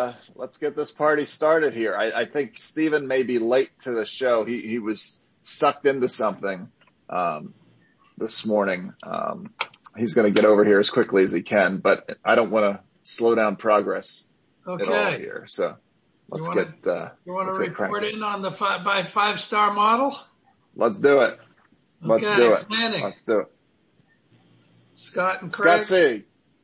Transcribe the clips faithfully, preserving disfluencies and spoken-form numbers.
uh, let's get this party started here. I, I think Stephen may be late to the show. He he was sucked into something um, this morning. Um, he's going to get over here as quickly as he can, but I don't want to slow down progress okay. at all here. So let's you wanna, get. Uh, you want to report cranking. in on the five by five star model? Let's do it. Let's okay, do it. planning. Let's do it. Scott and Craig. Scott C.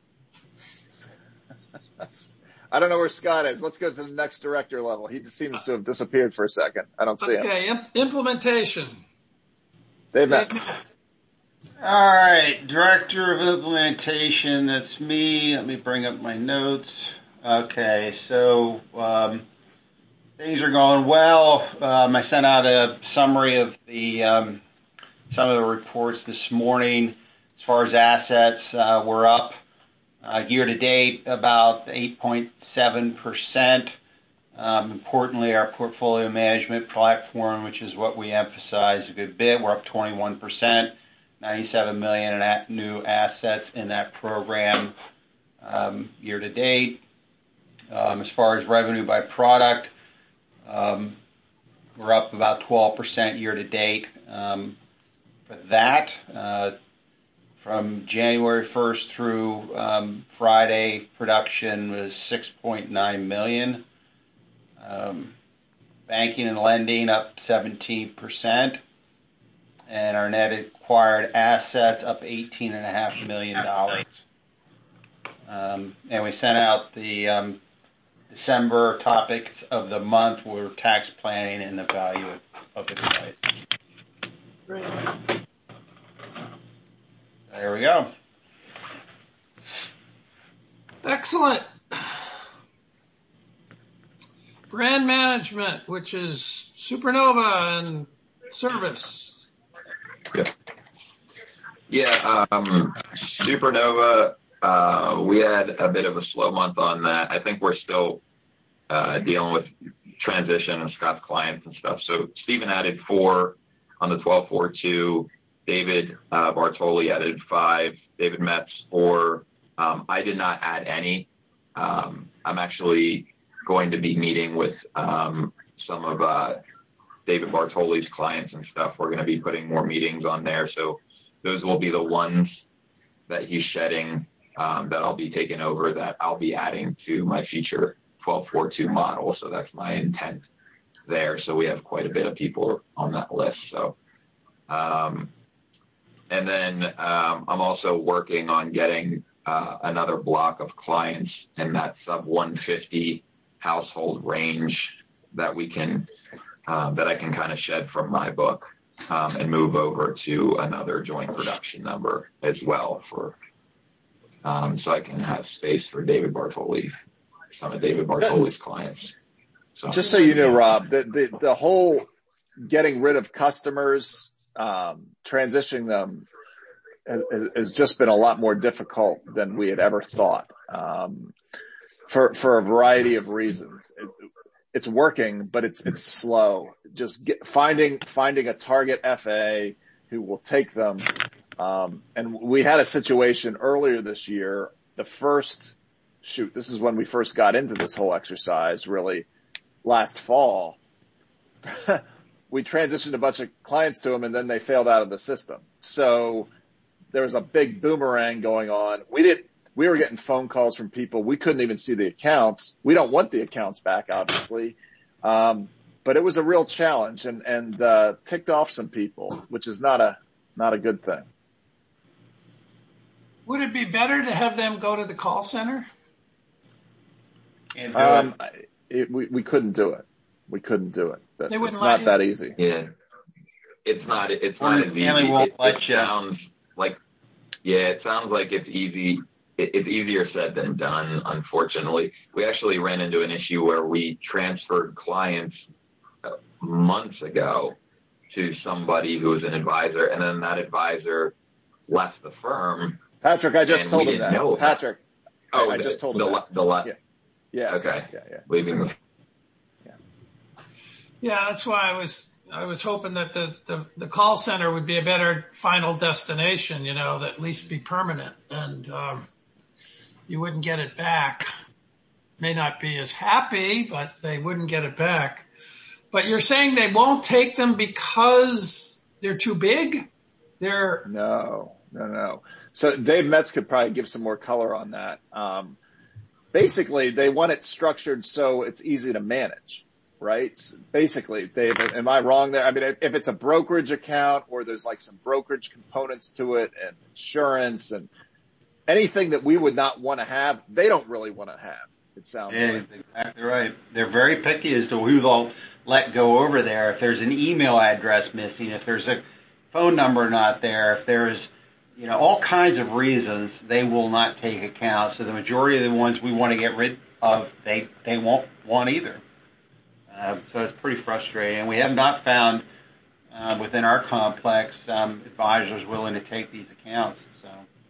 I don't know where Scott is. Let's go to the next director level. He seems to have disappeared for a second. I don't see okay, him. Okay, Im- implementation. Dave Metz. All right, director of implementation. That's me. Let me bring up my notes. Okay, so um, things are going well. Um, I sent out a summary of the um, some of the reports this morning. As far as assets, uh, we're up uh, year to date about eight point seven percent. Um, importantly, our portfolio management platform, which is what we emphasize a good bit, we're up twenty-one percent, ninety-seven million dollars in new assets in that program um, year to date. Um, as far as revenue by product, um, we're up about twelve percent year to date. Um, for that, uh, from January first through um, Friday, production was six point nine million dollars. Um, banking and lending up seventeen percent, and our net acquired assets up eighteen point five million dollars. Um, and we sent out the um, December topics of the month were tax planning and the value of, of advice. Great. There we go. Excellent. Brand management, which is Supernova and Service. Yeah. Yeah, um, Supernova, uh, we had a bit of a slow month on that. I think we're still uh, dealing with transition and Scott's clients and stuff. So Stephen added four on the twelve four two. David uh, Bartoli added five. David Metz four. Um, I did not add any. Um, I'm actually going to be meeting with um, some of uh, David Bartoli's clients and stuff. We're going to be putting more meetings on there. So those will be the ones that he's shedding um, that I'll be taking over, that I'll be adding to my future twelve four two model. So that's my intent there. So we have quite a bit of people on that list. So, um, and then um, I'm also working on getting uh, another block of clients in that sub one fifty household range that we can, uh, that I can kind of shed from my book um, and move over to another joint production number as well for, um, so I can have space for David Bartoli, some of David Bartoli's clients. So. Just so you know, Rob, the, the, the whole getting rid of customers, um, transitioning them has, has just been a lot more difficult than we had ever thought. Um, For, for a variety of reasons. It, it's working, but it's, it's slow. Just get, finding, finding a target F A who will take them. Um, and we had a situation earlier this year, the first shoot, this is when we first got into this whole exercise, really last fall. We transitioned a bunch of clients to them and then they failed out of the system. So there was a big boomerang going on. We didn't, We were getting phone calls from people. We couldn't even see the accounts. We don't want the accounts back, obviously. Um, but it was a real challenge and, and, uh, ticked off some people, which is not a, not a good thing. Would it be better to have them go to the call center? And Um, it, we, we couldn't do it. We couldn't do it. They wouldn't it's let not you? that easy. Yeah. It's not, it's not as easy. won't It, let it you. sounds like, yeah, it sounds like it's easy. It's easier said than done, unfortunately. We actually ran into an issue where we transferred clients months ago to somebody who was an advisor, and then that advisor left the firm. Patrick, I just and told we him didn't that. know Patrick, Oh, I, I the, just told the, him the, that. the left. Yeah. Yeah. Okay. Yeah, yeah. Leaving the. Yeah. Yeah, that's why I was I was hoping that the, the, the call center would be a better final destination, you know, that at least be permanent and um, you wouldn't get it back. may not be as happy, but they wouldn't get it back. But you're saying they won't take them because they're too big? They're No, no, no. So Dave Metz could probably give some more color on that. Um, basically, they want it structured so it's easy to manage, right? So basically, Dave, am I wrong there? I mean, if it's a brokerage account or there's like some brokerage components to it and insurance and anything that we would not want to have, they don't really want to have. It sounds yeah, like. exactly right. They're very picky as to who they'll let go over there. If there's an email address missing, if there's a phone number not there, if there's, you know, all kinds of reasons, they will not take accounts. So the majority of the ones we want to get rid of, they, they won't want either. Uh, so it's pretty frustrating. And we have not found uh, within our complex um, advisors willing to take these accounts. So.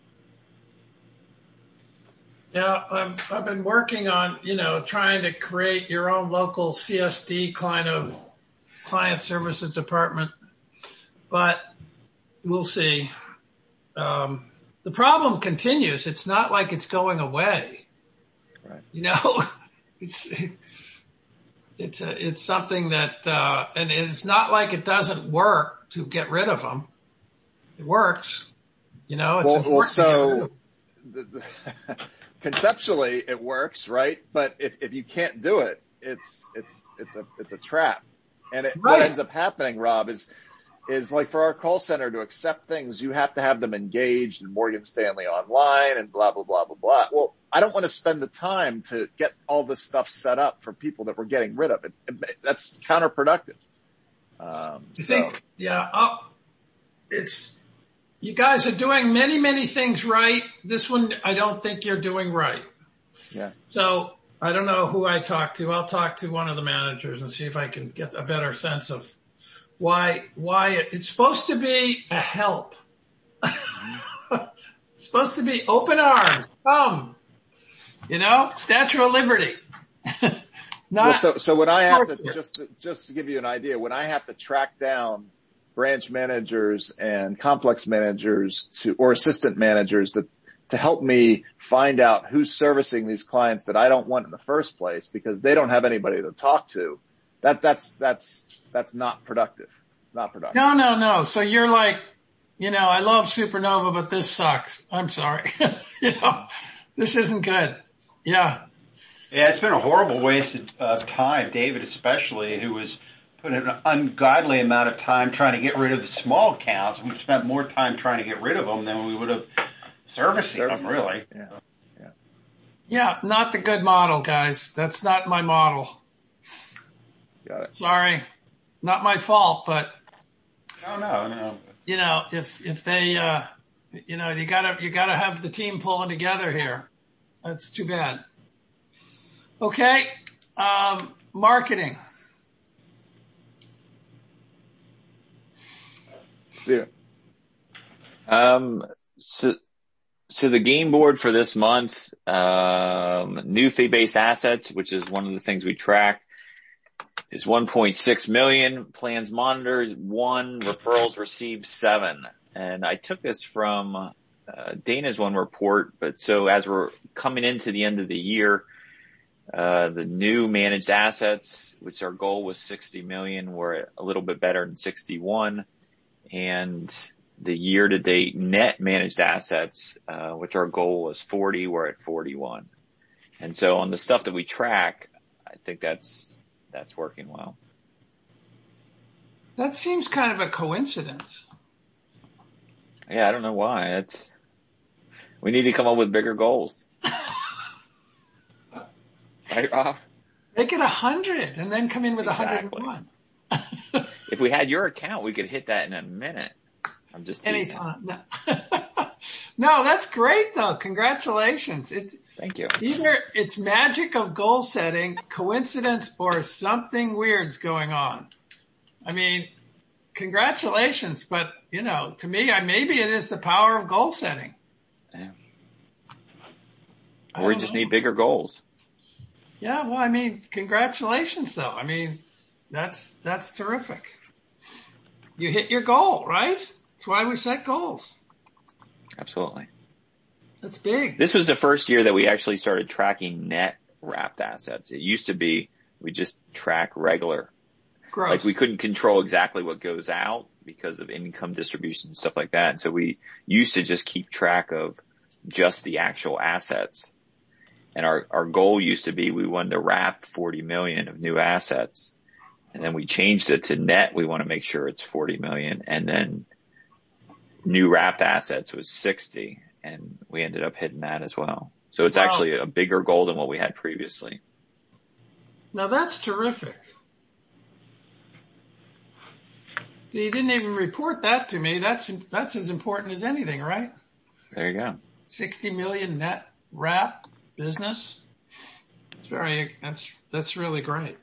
Yeah, I'm, I've been working on, you know, trying to create your own local C S D kind of client services department, but we'll see. Um, the problem continues. It's not like it's going away. Right. You know, it's, it's, a, it's something that, uh, and it's not like it doesn't work to get rid of them. It works. You know, it's well, well, important to get rid so of the, the, conceptually it works, right? But if, if you can't do it, it's, it's, it's a, it's a trap. And it, Right. what ends up happening, Rob, is, is like for our call center to accept things, you have to have them engaged in Morgan Stanley online and blah, blah, blah, blah, blah. Well, I don't want to spend the time to get all this stuff set up for people that we're getting rid of. It, it that's counterproductive. Um, You so. think, yeah, oh, it's, you guys are doing many, many things right. This one, I don't think you're doing right. Yeah. So I don't know who I talk to. I'll talk to one of the managers and see if I can get a better sense of why, why it, it's supposed to be a help. It's supposed to be open arms. Come, you know, Statue of Liberty. Not Well, so, so when I have to, torture. just, to, just to give you an idea, when I have to track down branch managers and complex managers to, or assistant managers that, to help me find out who's servicing these clients that I don't want in the first place because they don't have anybody to talk to, that, that's, that's, that's not productive. It's not productive. No, no, no. So you're like, you know, I love Supernova, but this sucks. I'm sorry. You know, this isn't good. Yeah. Yeah, it's been a horrible waste of time, David especially, who was put an ungodly amount of time trying to get rid of the small accounts. We've spent more time trying to get rid of them than we would have servicing Servicing. them, really. Yeah. Yeah. Yeah. Not the good model, guys. That's not my model. Got it. Sorry. Not my fault, but No, no, no. you know, if, if they, uh, you know, you gotta, you gotta have the team pulling together here. That's too bad. Okay. Um, marketing. Steven. Um, so, so the game board for this month, um, new fee-based assets, which is one of the things we track, is one point six million. Plans monitored one, referrals received seven. And I took this from uh, Dana's one report, but so as we're coming into the end of the year, uh, the new managed assets, which our goal was sixty million, we're a little bit better than sixty-one. And the year-to-date net managed assets, uh, which our goal was forty, we're at forty-one. And so on the stuff that we track, I think that's, that's working well. That seems kind of a coincidence. Yeah, I don't know why. It's, we need to come up with bigger goals. Right, Rob? Make it a hundred and then come in with a hundred Exactly. and one. If we had your account, we could hit that in a minute. I'm just teasing. Anytime. No. No, that's great though. Congratulations. It's Thank you. either it's magic of goal setting, coincidence, or something weird's going on. I mean, congratulations, but you know, to me, I, maybe it is the power of goal setting. Yeah. I Or we don't just know. need bigger goals. Yeah, well, I mean, congratulations though. I mean, that's, that's terrific. You hit your goal, right? That's why we set goals. Absolutely. That's big. This was the first year that we actually started tracking net wrapped assets. It used to be we just track regular. Gross. Like we couldn't control exactly what goes out because of income distribution and stuff like that. And so we used to just keep track of just the actual assets. And our, our goal used to be we wanted to wrap forty million of new assets. And then we changed it to net. We want to make sure it's forty million. And then new wrapped assets was sixty. And we ended up hitting that as well. So it's wow. actually a bigger goal than what we had previously. Now that's terrific. You didn't even report that to me. That's, that's as important as anything, right? There you go. sixty million net wrap business. It's very, that's, that's really great.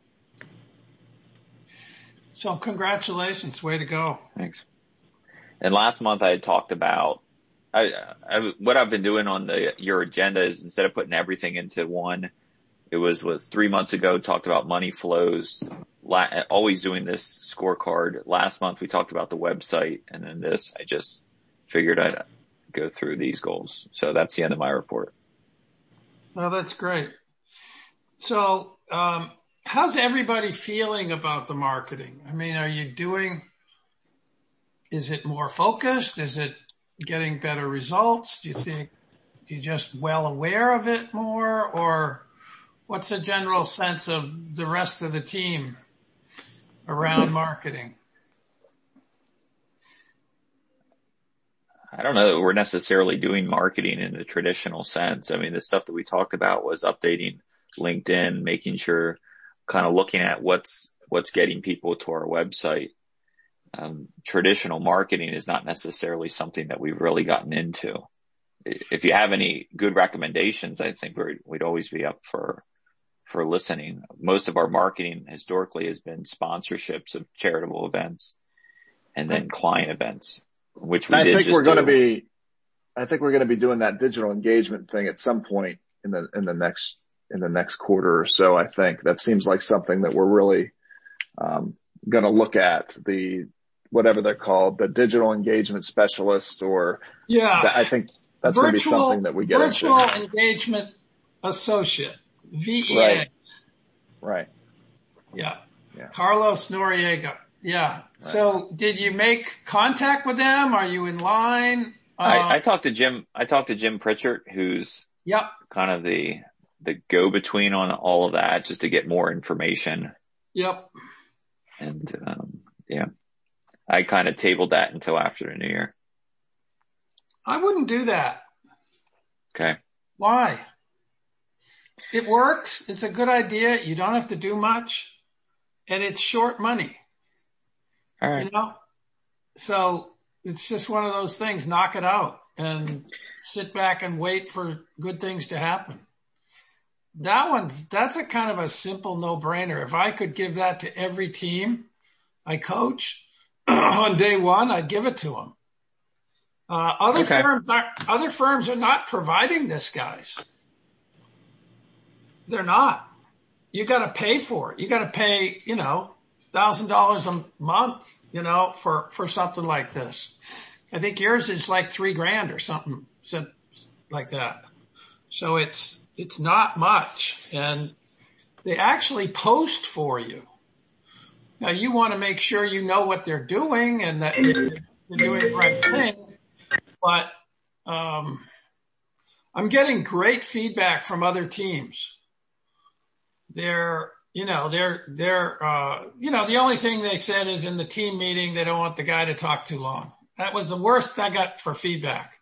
So congratulations. Way to go. Thanks. And last month I had talked about, I, I, what I've been doing on the, your agenda is instead of putting everything into one, it was with three months ago, talked about money flows, la, always doing this scorecard. Last month we talked about the website, and then this, I just figured I'd go through these goals. So that's the end of my report. Well, that's great. So, um, how's everybody feeling about the marketing? I mean, are you doing, is it more focused? Is it getting better results? Do you think you're just well aware of it more, or what's the general sense of the rest of the team around marketing? I don't know that we're necessarily doing marketing in the traditional sense. I mean, the stuff that we talked about was updating LinkedIn, making sure, kind of looking at what's, what's getting people to our website. Um, traditional marketing is not necessarily something that we've really gotten into. If you have any good recommendations, I think we're, we'd always be up for, for listening. Most of our marketing historically has been sponsorships of charitable events and then client events, which we I did think just we're going to do. be, I think we're going to be doing that digital engagement thing at some point in the, in the next, in the next quarter or so. I think that seems like something that we're really, um, going to look at, the, whatever they're called, the digital engagement specialists, or yeah, the, I think that's going to be something that we get virtual into. Virtual engagement associate, V E A. Right. Right. Yeah. Yeah. Carlos Noriega. Yeah. Right. So did you make contact with them? Are you in line? Uh, I, I talked to Jim, I talked to Jim Pritchard, who's yep. kind of the, the go-between on all of that, just to get more information. Yep. And, um, yeah, I kind of tabled that until after the new year. I wouldn't do that. Okay. Why? It works. It's a good idea. You don't have to do much, and it's short money. All right. You know? So it's just one of those things. Knock it out and sit back and wait for good things to happen. That one's, that's a kind of a simple no-brainer. If I could give that to every team I coach on day one, I'd give it to them. Uh, other okay. firms are, other firms are not providing this, guys. They're not. You got to pay for it. You got to pay, you know, thousand dollars a month, you know, for, for something like this. I think yours is like three grand or something like that. So it's, it's not much, and they actually post for you. Now you want to make sure you know what they're doing and that they're doing the right thing. But, um, I'm getting great feedback from other teams. They're, you know, they're, they're, uh, you know, the only thing they said is in the team meeting, they don't want the guy to talk too long. That was the worst I got for feedback.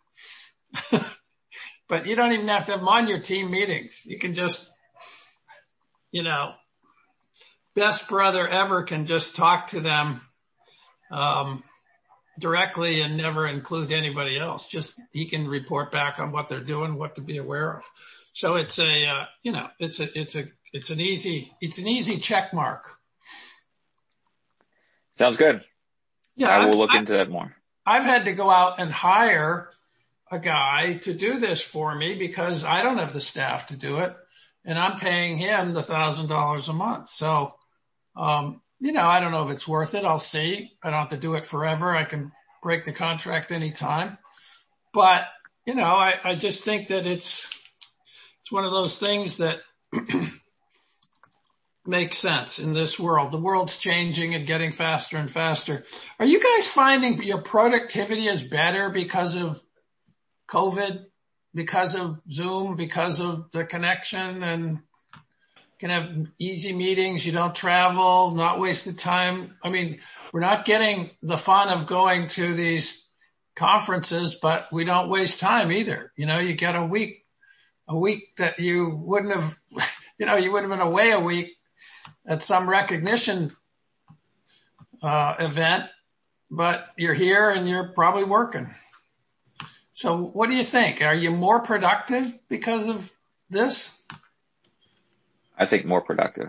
But you don't even have to have them on your team meetings. You can just, you know, best brother ever can just talk to them, um, directly and never include anybody else. Just, he can report back on what they're doing, what to be aware of. So it's a, uh, you know, it's a, it's a, it's an easy, it's an easy check mark. Sounds good. Yeah. I will I've, look I've, into that more. I've had to go out and hire a guy to do this for me because I don't have the staff to do it, and I'm paying him the thousand dollars a month. So, um, you know, I don't know if it's worth it. I'll see. I don't have to do it forever. I can break the contract anytime, but you know, I, I just think that it's, it's one of those things that makes sense in this world. The world's changing and getting faster and faster. Are you guys finding your productivity is better because of COVID, because of Zoom, because of the connection, and can have easy meetings? You don't travel, not wasted time. I mean, we're not getting the fun of going to these conferences, but we don't waste time either. You know, you get a week, a week that you wouldn't have, you know, you would have been away a week at some recognition uh, event, but you're here and you're probably working. So what do you think? Are you more productive because of this? I think more productive.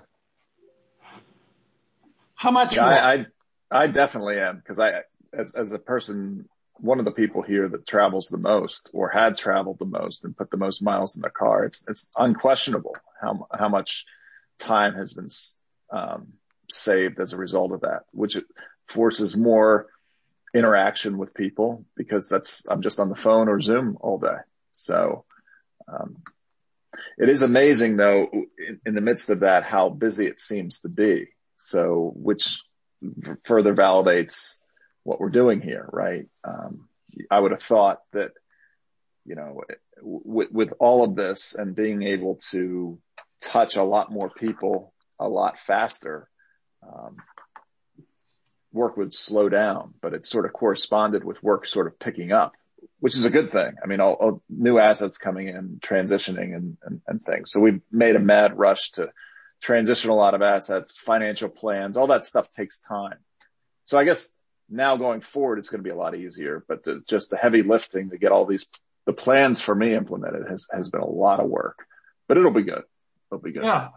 How much yeah, more? I, I, I definitely am, because I, as, as a person, one of the people here that travels the most or had traveled the most and put the most miles in their car, it's, it's unquestionable how, how much time has been um, saved as a result of that, which it forces more interaction with people, because that's, I'm just on the phone or Zoom all day. So, um, it is amazing though, in, in the midst of that, how busy it seems to be. So, which further validates what we're doing here, right? Um, I would have thought that, you know, with, with all of this and being able to touch a lot more people a lot faster, um, work would slow down, but it sort of corresponded with work sort of picking up, which is a good thing. I mean, all, all new assets coming in, transitioning and, and, and things. So we've made a mad rush to transition a lot of assets, financial plans, all that stuff takes time. So I guess now going forward, it's going to be a lot easier, but the, just the heavy lifting to get all these, the plans for me implemented has, has been a lot of work, but it'll be good. It'll be good. Yeah.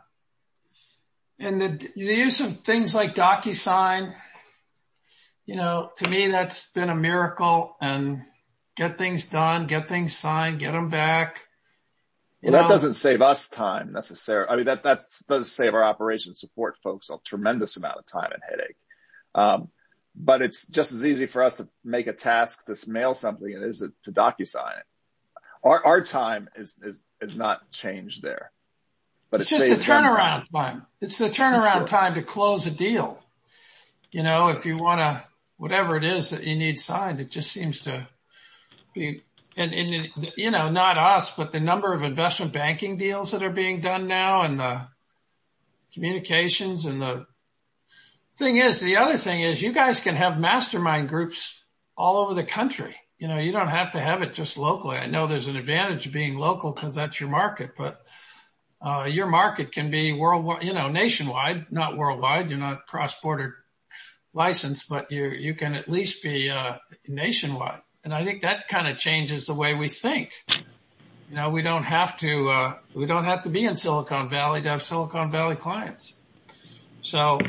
And the, the use of things like DocuSign, you know, to me, that's been a miracle. And get things done, get things signed, get them back. You well, know, that doesn't save us time necessarily. I mean, that that's, does save our operations support folks a tremendous amount of time and headache. Um, but it's just as easy for us to make a task to mail something as it is to DocuSign it. Our, our time is, is, is not changed there. But it's it just the saves them turnaround time. time. It's the turnaround Sure. time to close a deal. You know, if you want to, whatever it is that you need signed, it just seems to be, and, and you know, not us, but the number of investment banking deals that are being done now, and the communications, and the thing is, the other thing is, you guys can have mastermind groups all over the country. You know, you don't have to have it just locally. I know there's an advantage of being local because that's your market, but uh, your market can be worldwide, you know, nationwide, not worldwide. You're not cross-border licensed, but you, you can at least be uh, nationwide. And I think that kind of changes the way we think. You know, we don't have to, uh, we don't have to be in Silicon Valley to have Silicon Valley clients. So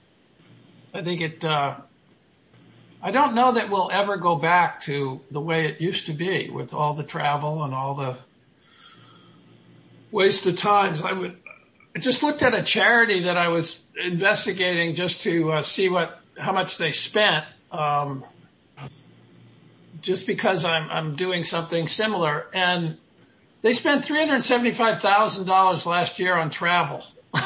I think it, uh, I don't know that we'll ever go back to the way it used to be with all the travel and all the waste of times. I would, I just looked at a charity that I was investigating just to uh, see what, how much they spent, um, just because I'm, I'm doing something similar. And they spent three hundred seventy-five thousand dollars last year on travel.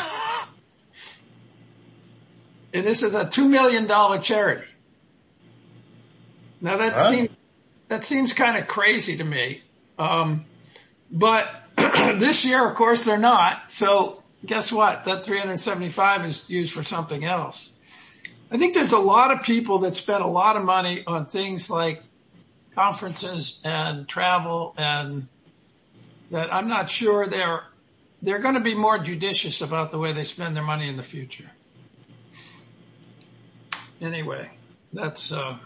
And this is a two million dollars charity. Now that huh? seems, that seems kind of crazy to me. Um, but this year, of course, they're not. So guess what? That three hundred seventy-five is used for something else. I think there's a lot of people that spend a lot of money on things like conferences and travel, and that I'm not sure they're, they're going to be more judicious about the way they spend their money in the future. Anyway, that's, uh,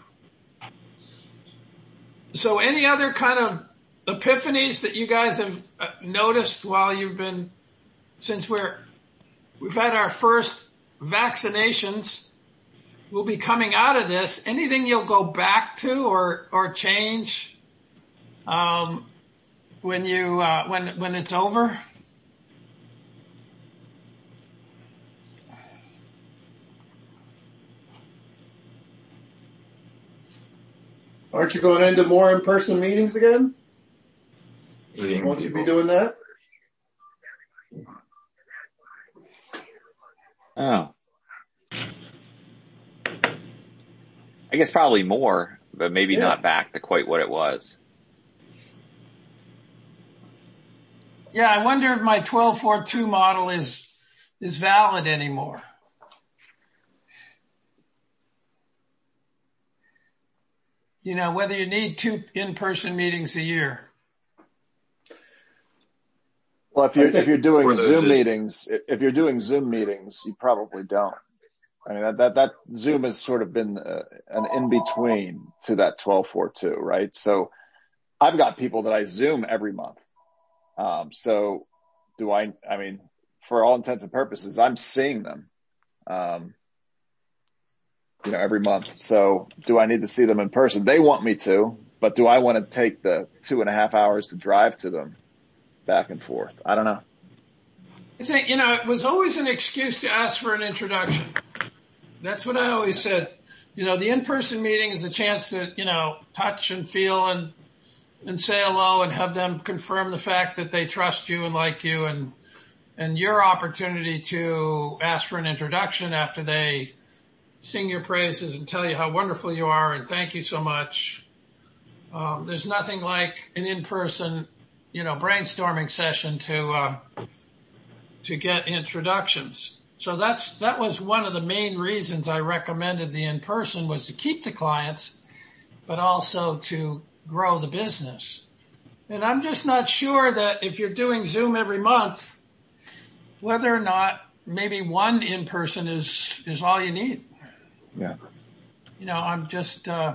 so any other kind of epiphanies that you guys have noticed while you've been, since we're, we've had our first vaccinations, we'll be coming out of this. Anything you'll go back to or, or change, um, when you, uh, when, when it's over? Aren't you going into more in-person meetings again? Won't you be doing that? Oh. I guess probably more, but maybe Yeah. not back to quite what it was. Yeah, I wonder if my twelve four two model is is valid anymore. You know, whether you need two in-person meetings a year. Well, if you're, if you're doing For those Zoom that- meetings, if you're doing Zoom meetings, you probably don't. I mean, that, that, that Zoom has sort of been uh, an in-between to that twelve four two, right? So I've got people that I Zoom every month. Um, so do I, I mean, for all intents and purposes, I'm seeing them, um, you know, every month. So do I need to see them in person? They want me to, but do I want to take the two and a half hours to drive to them back and forth? I don't know. I think, you know, it was always an excuse to ask for an introduction. That's what I always said. You know, the in-person meeting is a chance to, you know, touch and feel and, and say hello and have them confirm the fact that they trust you and like you, and, and your opportunity to ask for an introduction after they sing your praises and tell you how wonderful you are and thank you so much. Um, there's nothing like an in-person, you know, brainstorming session to, uh, to get introductions. So that's, that was one of the main reasons I recommended the in-person, was to keep the clients, but also to grow the business. And I'm just not sure that if you're doing Zoom every month, whether or not maybe one in-person is, is all you need. Yeah. You know, I'm just, uh,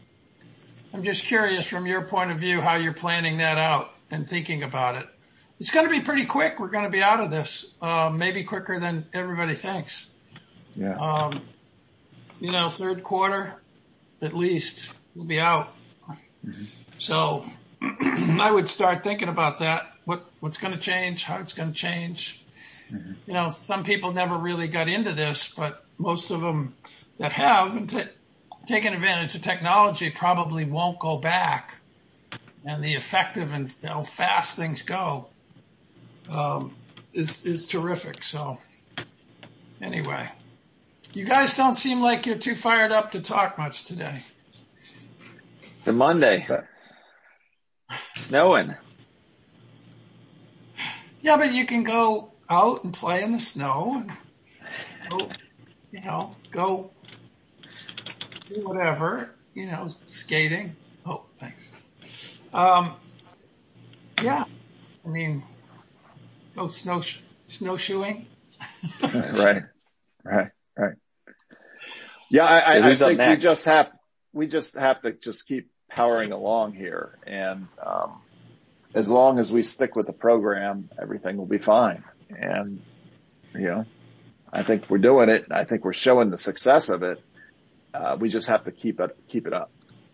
I'm just curious from your point of view how you're planning that out and thinking about it. It's going to be pretty quick. We're going to be out of this, uh, maybe quicker than everybody thinks. Yeah. Um, you know, third quarter, at least, we'll be out. Mm-hmm. So I would start thinking about that. What, what's going to change, how it's going to change. Mm-hmm. You know, some people never really got into this, but most of them that have and t- taken advantage of technology probably won't go back. And the effective and how fast things go um, is is terrific. So anyway, you guys don't seem like you're too fired up to talk much today. It's a Monday. It's snowing. Yeah, but you can go out and play in the snow and go, you know, go do whatever, you know, skating. Oh, thanks. Um, yeah, I mean, go snow snowshoeing. Right, right, right. Yeah, I, So I, I who's up think we next? just have we just have to just keep powering along here, and um, as long as we stick with the program, everything will be fine. And you know, I think we're doing it. I think we're showing the success of it. Uh, we just have to keep it keep it up.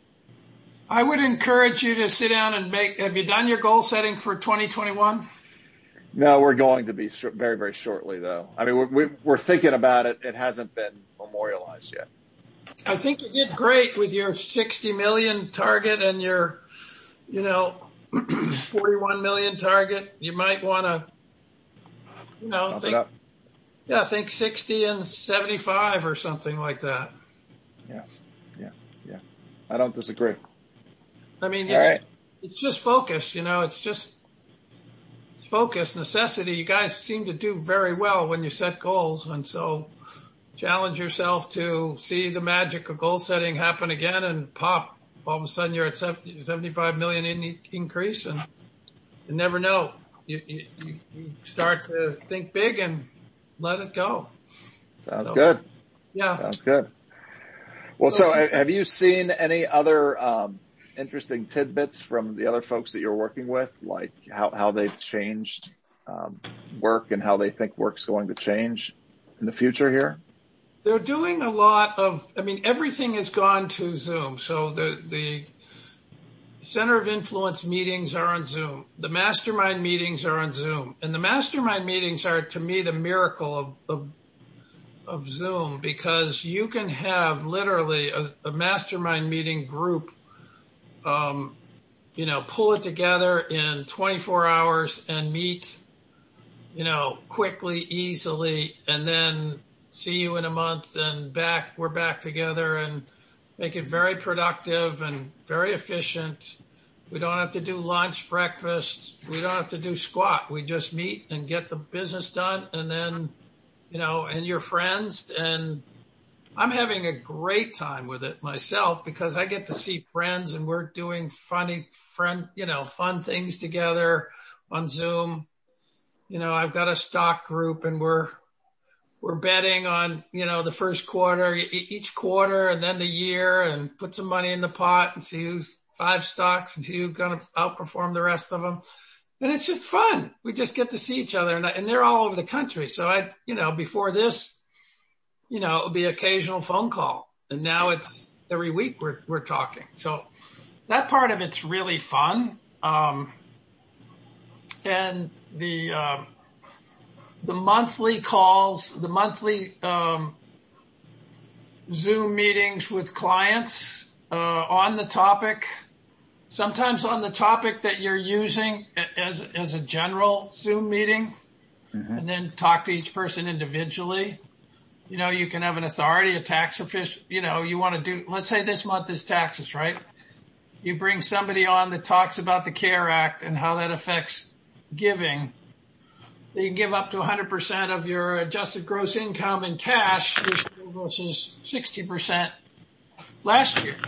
I would encourage you to sit down and make. Have you done your goal setting for twenty twenty-one? No, we're going to be sh- very, very shortly, though. I mean, we're, we're thinking about it. It hasn't been memorialized yet. I think you did great with your sixty million target and your, you know, forty-one million target. You might want to, you know, Bump it think, up. yeah, think sixty and seventy-five or something like that. Yeah, yeah, yeah. I don't disagree. I mean, All it's, right. it's just focus, you know, it's just it's focus, necessity. You guys seem to do very well when you set goals. And so challenge yourself to see the magic of goal setting happen again and pop. All of a sudden you're at seventy-five million in increase, and you never know. You, you, you start to think big and let it go. Sounds So, good. Yeah. Sounds good. Well, so uh, have you seen any other um, interesting tidbits from the other folks that you're working with, like how, how they've changed um, work and how they think work's going to change in the future here? They're doing a lot of, I mean, everything has gone to Zoom. So the, the Center of Influence meetings are on Zoom. The mastermind meetings are on Zoom. And the mastermind meetings are, to me, the miracle of, of, of Zoom, because you can have literally a, a mastermind meeting group, um, you know, pull it together in twenty-four hours and meet, you know, quickly, easily, and then see you in a month and back, we're back together, and make it very productive and very efficient. We don't have to do lunch, breakfast. We don't have to do squat. We just meet and get the business done, and then, you know, and your friends. And I'm having a great time with it myself because I get to see friends and we're doing funny friend, you know, fun things together on Zoom. You know, I've got a stock group and we're, we're betting on, you know, the first quarter, each quarter and then the year, and put some money in the pot and see who's five stocks and see who's going to outperform the rest of them. And it's just fun. We just get to see each other, and, and they're all over the country. So I, you know, before this, you know, it would be occasional phone call, and now it's every week we're, we're talking. So that part of it's really fun. Um, and the, um, the monthly calls, the monthly, um, Zoom meetings with clients, uh, on the topic, sometimes on the topic that you're using as, as a general Zoom meeting, mm-hmm. and then talk to each person individually. You know, you can have an authority, a tax official, you know, you want to do, let's say this month is taxes, right? You bring somebody on that talks about the CARE Act and how that affects giving. You can give up to one hundred percent of your adjusted gross income in cash this year versus sixty percent last year.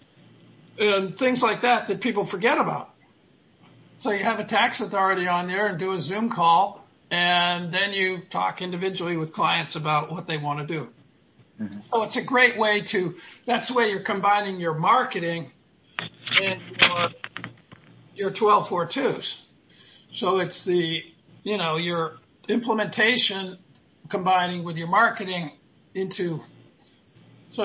And things like that that people forget about. So you have a tax authority on there and do a Zoom call, and then you talk individually with clients about what they want to do. Mm-hmm. So it's a great way to, that's the way you're combining your marketing and your, your twelve forty-twos. So it's the, you know, your implementation combining with your marketing into, so,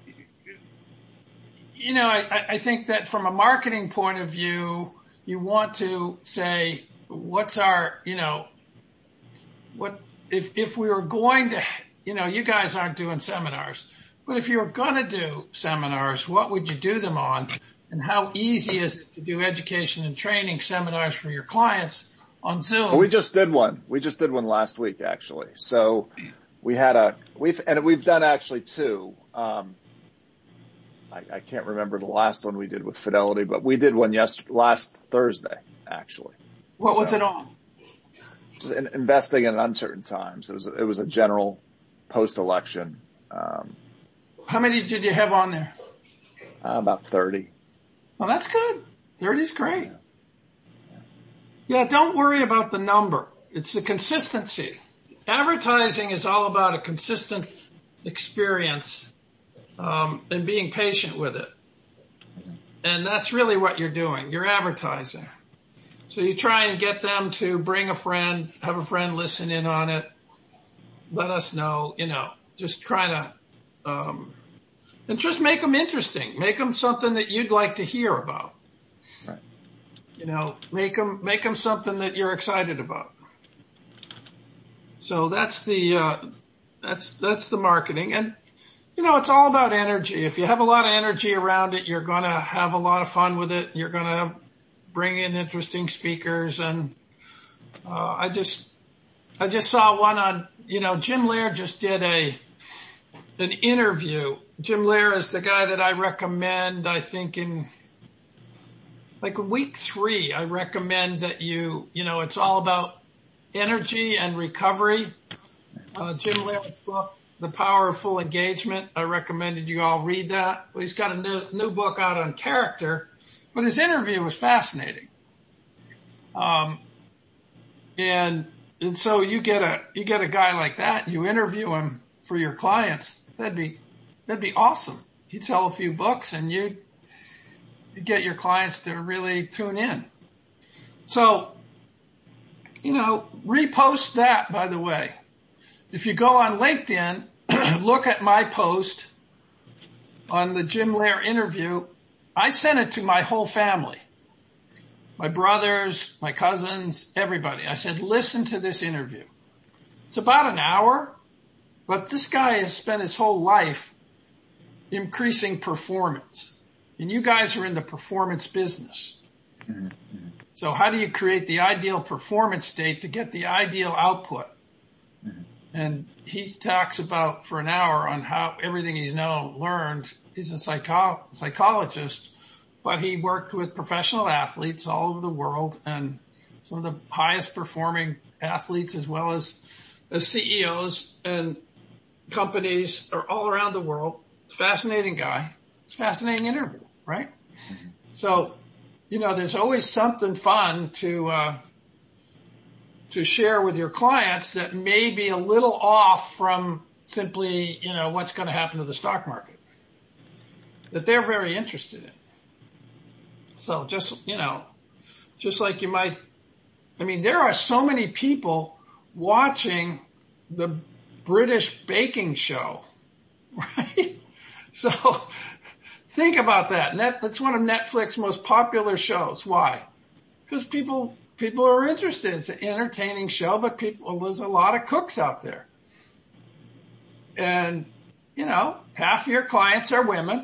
you know, I, I think that from a marketing point of view, you want to say, what's our, you know, what, if, if we were going to, you know, you guys aren't doing seminars, but if you were going to do seminars, what would you do them on? And how easy is it to do education and training seminars for your clients on Zoom? Well, we just did one. We just did one last week, actually. So we had a, we've, and we've done actually two. Um, I, I can't remember the last one we did with Fidelity, but we did one yes, last Thursday, actually. What so, was it on? In, investing in uncertain times. It was, it was a general post-election. Um, How many did you have on there? Uh, about thirty. Well, that's good. thirty's great. Yeah. Yeah, don't worry about the number. It's the consistency. Advertising is all about a consistent experience, um, and being patient with it. And that's really what you're doing. You're advertising. So you try and get them to bring a friend, have a friend listen in on it. Let us know, you know, just trying to, um, and just make them interesting. Make them something that you'd like to hear about. Right. You know, make them, make them something that you're excited about. So that's the, uh, that's, that's the marketing. And, you know, it's all about energy. If you have a lot of energy around it, you're going to have a lot of fun with it. You're going to bring in interesting speakers. And, uh, I just, I just saw one on, you know, Jim Lair just did a, an interview. Jim Lair is the guy that I recommend, I think in like week three, I recommend that you, you know, it's all about energy and recovery. Uh, Jim Lair's book, The Power of Full Engagement. I recommended you all read that. Well, he's got a new, new book out on character, but his interview was fascinating. Um, and, and so you get a, you get a guy like that, you interview him for your clients. That'd be, that'd be awesome. He'd sell a few books and you'd, you'd get your clients to really tune in. So, you know, repost that, by the way. If you go on LinkedIn, look at my post on the Jim Lair interview. I sent it to my whole family, my brothers, my cousins, everybody. I said, listen to this interview. It's about an hour, but this guy has spent his whole life increasing performance. And you guys are in the performance business. Mm-hmm. So how do you create the ideal performance state to get the ideal output? Mm-hmm. and he talks about for an hour on how everything he's known, learned. He's a psycho- psychologist, but he worked with professional athletes all over the world and some of the highest performing athletes as well as, as C E Os and companies are all around the world. Fascinating guy. It's a fascinating interview, right? Mm-hmm. So, you know, there's always something fun to, uh, to share with your clients that may be a little off from simply, you know, what's going to happen to the stock market that they're very interested in. So just, you know, just like you might, I mean, there are so many people watching the British baking show, right? So think about that. Net, it's one of Netflix's most popular shows. Why? Because people, people are interested. It's an entertaining show, but people, there's a lot of cooks out there. And, you know, half your clients are women.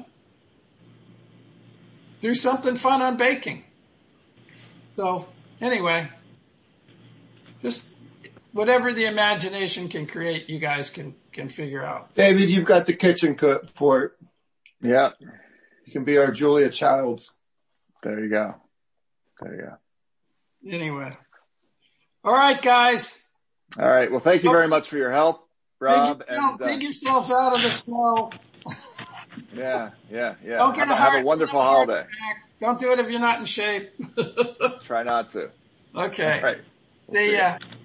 Do something fun on baking. So anyway, just whatever the imagination can create, you guys can, can figure out. David, you've got the kitchen cook for it. Yeah. You can be our Julia Childs. There you go. There you go. Anyway. All right, guys. All right. Well, thank you very much for your help, Rob. Dig, and, dig uh, yourselves out of the snow. Yeah, yeah, yeah. Don't get have, a have a wonderful holiday. Don't do it if you're not in shape. Try not to. Okay. All right. We'll See ya.